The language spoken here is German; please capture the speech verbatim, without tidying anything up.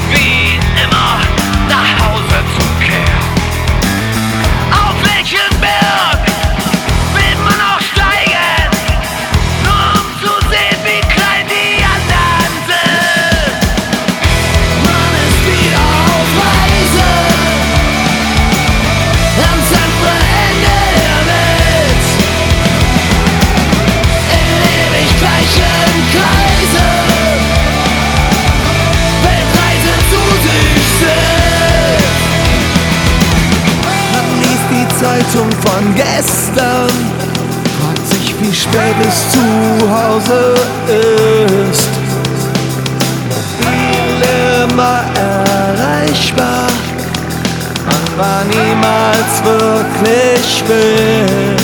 wie immer nach Hause zu kehren. Auf welchen Berg will man noch steigen, nur um zu sehen, wie klein die anderen sind. Man ist wieder auf Reise, am anderen Ende der Welt, in ewig gleichen Kreise, Weltreise zu sich selbst. Man liest die Zeitung von gestern, fragt sich, wie spät es zu Hause ist. Viel immer erreichbar, man war niemals wirklich wild.